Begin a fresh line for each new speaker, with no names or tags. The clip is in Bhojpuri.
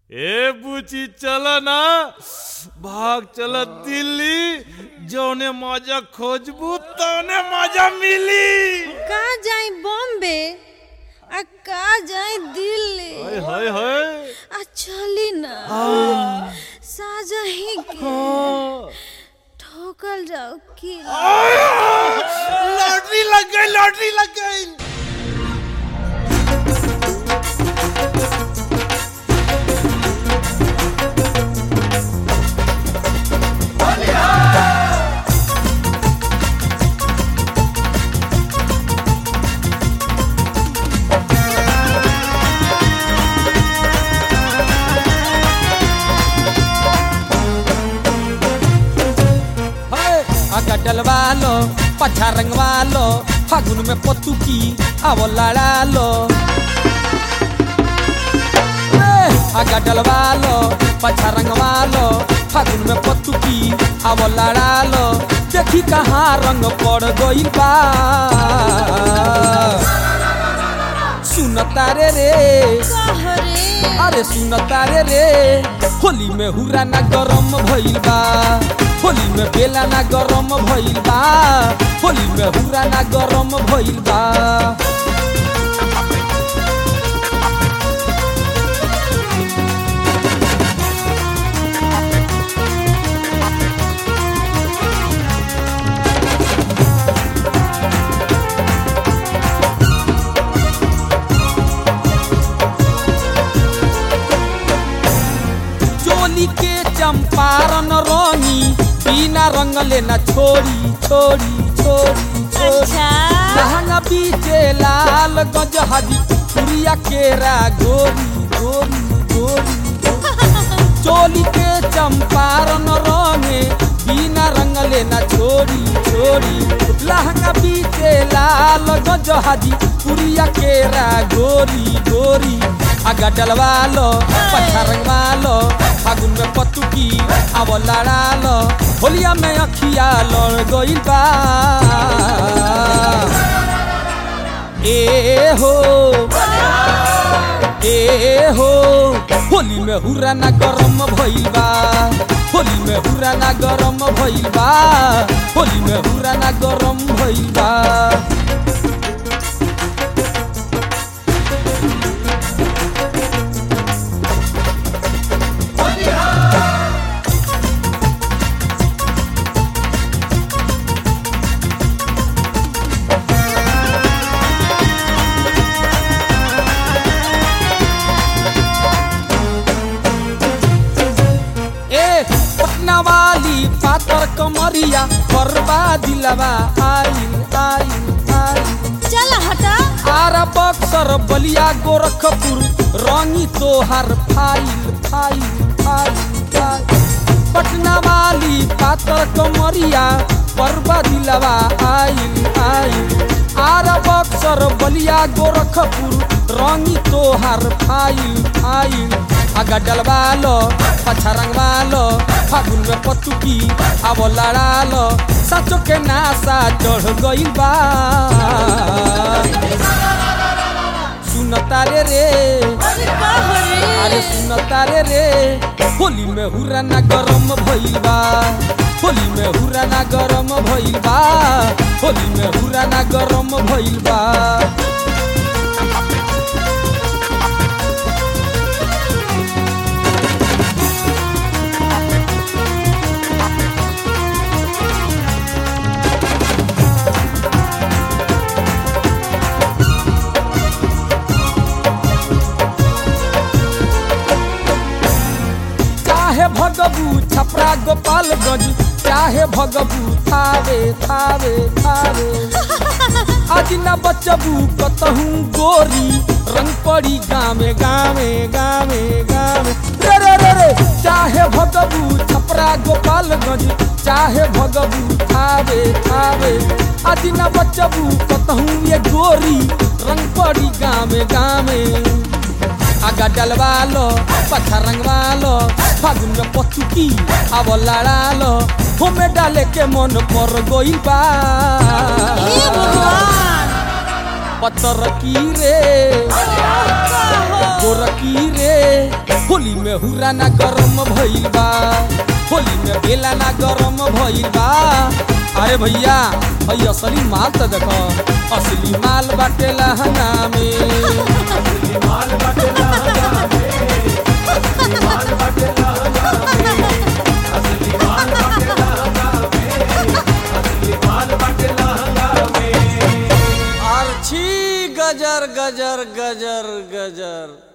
ए बुची चल ना भाग चल दिल्ली जौने मजा खोजबू तौने मजा मिली।
का जाई बॉम्बे आ का जाई दिल्ली।
हाय हाय हाय
आ चली ना साजही के ठोकल जाओ की
लॉटरी लग गई लॉटरी लग गई।
डलवा लो पछा रंगवा लो फागुन में पतुकी आवो लड़ा लो। आगा डलवा लो पछा रंगवा लो फागुन में पतुकी आवो लड़ा लो। देखी कहाँ रंग पड़ गइल बा सुनता रे अरे सुनता रे होली में हुरा ना गरम भइल बा। होली में बेला ना गरम भइल बा। होली में हुरा ना गरम भइल बा। चोली के चंपारण रंगी बिना रंग लेना छोड़ी छोड़ी छोड़ी
अच्छा
लहंगा बीचे लाल गज हाजी पुरिया केरा गोरी गोरी गोरी चोली के चंपारण रंगे बिना रंग लेना छोड़ी छोड़ी लहंगा बीचे लाल गज हाजी पुरिया केरा गोरी गोरी। आगा डलवा लो पछा रंगवा लो फागुन में पतुकी आवो लड़ा लो। होलिया में अखिया लड़ गइल बा ए हो होली में हुरा ना गरम भइल बा। होली में हुरा ना गरम भइल बा। होली में हुरा ना गरम भइल बा। वाली पातर कमरिया बरबा दिलवा आइल आइल आइल।
चल हटा
आरा बक्सर बलिया गोरखपुर रंगी तोहर file file file file. Patna वाली पातर कमरिया बरबा दिलवा आइल आइल। आरा बक्सर बलिया गोरखपुर रंगी तोहर फाइल फाइल। आगा डलवा लो पछा रंगवा लो फागुन में पतुकी आवो लड़ा लो। साचो के नासा चढ़ गइल बा सुनता रे अरे सुनता रे होली में हुरा ना गरम भइल बा। होली में हुरा ना गरम भइल बा। होली में हुरा ना गरम भइल बा। भगबू छपरा गोपालगंज चाहे भगबू थावे थावे थावे आज न बचबू कतहू गोरी रंग पड़ी गावे गावे गावे गावे रे रे रे रे। चाहे भगबू छपरा गोपालगंज चाहे भगबू थावे थावे आज न बचबू कतहू ये गोरी रंग पड़ी गावे गावे। आगा डलवा लो पछा रंगवा लो फागुन में पतुकी आवो लड़ा लो। होमे डाले के मन पर गइल बा पतर की रे गोरकी रे होली में हुरा ना गरम भइल बा, होली में बेला ना गरम भइल बा। अरे भैया भैया असली माल तो देखो, असली माल बाटे लहंगा में, असली माल बाटे लहंगा में, असली माल बाटे लहंगा में, असली माल बाटे लहंगा में, असली माल बाटे लहंगा में।
आरछी गजर गजर गजर गजर।